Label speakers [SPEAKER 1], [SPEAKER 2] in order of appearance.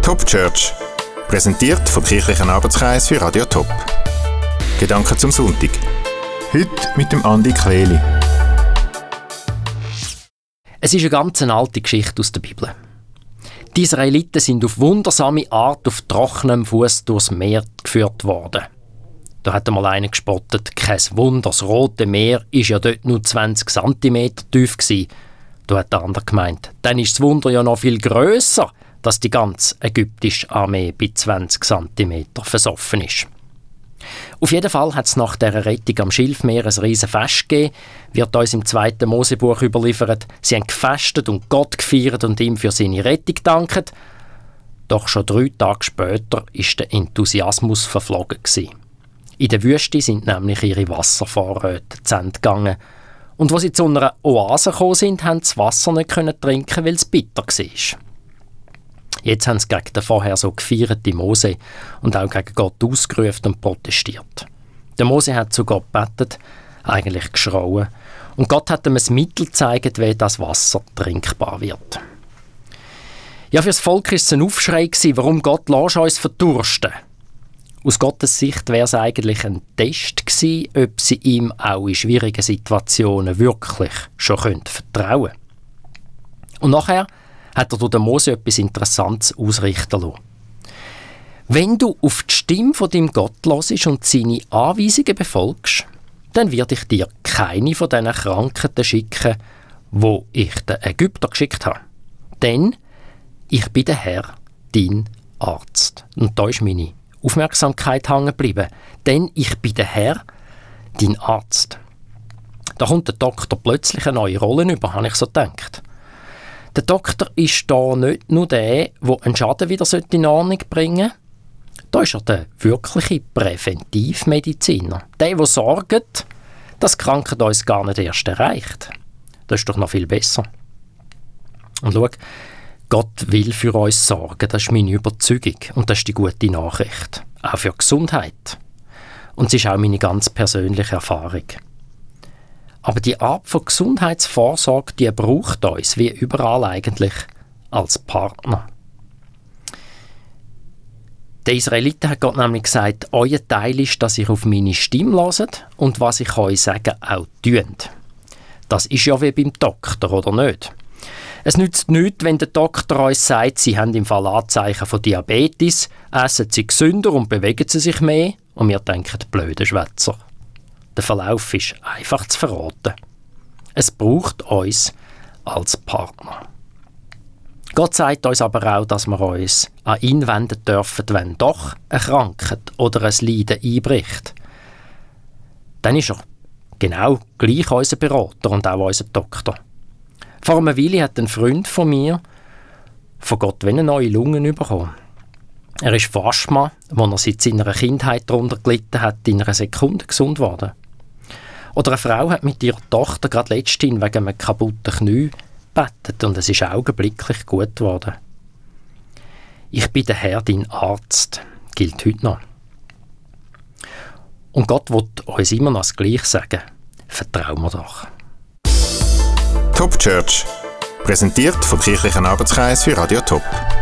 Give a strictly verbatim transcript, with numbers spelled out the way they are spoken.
[SPEAKER 1] Top Church, präsentiert vom Kirchlichen Arbeitskreis für Radio Top. Gedanken zum Sonntag. Heute mit dem Andi Kleli.
[SPEAKER 2] Es ist eine ganz alte Geschichte aus der Bibel. Die Israeliten sind auf wundersame Art auf trockenem Fuß durchs Meer geführt worden. Da hat einmal einer gespottet, kein Wunder, das Rote Meer war ja dort nur zwanzig Zentimeter tief gewesen. Da hat der andere gemeint, dann ist das Wunder ja noch viel grösser, dass die ganze ägyptische Armee bei zwanzig Zentimeter versoffen ist. Auf jeden Fall hat es nach dieser Rettung am Schilfmeer ein riesen Fest gegeben, wird uns im zweiten Mosebuch überliefert. Sie haben gefastet und Gott gefeiert und ihm für seine Rettung gedankt. Doch schon drei Tage später ist der Enthusiasmus verflogen gewesen. In der Wüste sind nämlich ihre Wasservorräte zu Ende gegangen. Und als sie zu einer Oase gekommen sind, haben sie das Wasser nicht trinken, weil es bitter war. Jetzt haben sie gegen den vorher so gefeierten Mose und auch gegen Gott ausgerufen und protestiert. Der Mose hat zu Gott gebetet, eigentlich geschrauen, und Gott hat ihm ein Mittel gezeigt, wie das Wasser trinkbar wird. Ja, für das Volk war es ein Aufschrei, warum Gott lässt uns verdursten. Aus Gottes Sicht wäre es eigentlich ein Test gewesen, ob sie ihm auch in schwierigen Situationen wirklich schon vertrauen können. Und nachher hat er durch den Mose etwas Interessantes ausrichten lassen. Wenn du auf die Stimme von deinem Gott hörst und seine Anweisungen befolgst, dann werde ich dir keine von diesen Krankheiten schicken, wo ich den Ägypter geschickt habe. Denn ich bin der Herr, dein Arzt. Und da ist meine Aufmerksamkeit hängen geblieben. Denn ich bin der Herr, dein Arzt. Da kommt der Doktor plötzlich eine neue Rolle über, habe ich so gedacht. Der Doktor ist da nicht nur der, der einen Schaden wieder in Ordnung bringen sollte. Da ist er der wirkliche Präventivmediziner. Der, der sorgt, dass die Krankheit uns gar nicht erst erreicht. Das ist doch noch viel besser. Und schau, Gott will für uns sorgen, das ist meine Überzeugung. Und das ist die gute Nachricht. Auch für die Gesundheit. Und es ist auch meine ganz persönliche Erfahrung. Aber die Art von Gesundheitsvorsorge, die braucht uns, wie überall eigentlich, als Partner. Der Israeliten hat Gott nämlich gesagt, euer Teil ist, dass ihr auf meine Stimme hört und was ich euch sage, auch tut. Das ist ja wie beim Doktor, oder nicht? Es nützt nichts, wenn der Doktor uns sagt, sie haben im Fall Anzeichen von Diabetes, essen sie gesünder und bewegen sie sich mehr, und wir denken, blöde Schwätzer. Der Verlauf ist einfach zu verraten. Es braucht uns als Partner. Gott sagt uns aber auch, dass wir uns an ihn wenden dürfen, wenn doch eine Krankheit oder ein Leiden einbricht. Dann ist er genau gleich unser Berater und auch unser Doktor. Vor einer Weile hat ein Freund von mir von Gott eine neue Lungen bekommen. Er ist von Asthma, wo er seit seiner Kindheit darunter gelitten hat, in einer Sekunde gesund geworden. Oder eine Frau hat mit ihrer Tochter gerade letzthin wegen einem kaputten Knie gebetet und es ist augenblicklich gut geworden. Ich bin der Herr, dein Arzt, gilt heute noch. Und Gott will uns immer noch das Gleiche sagen. Vertrauen wir doch.
[SPEAKER 1] Top Church, präsentiert vom Kirchlichen Arbeitskreis für Radio Top.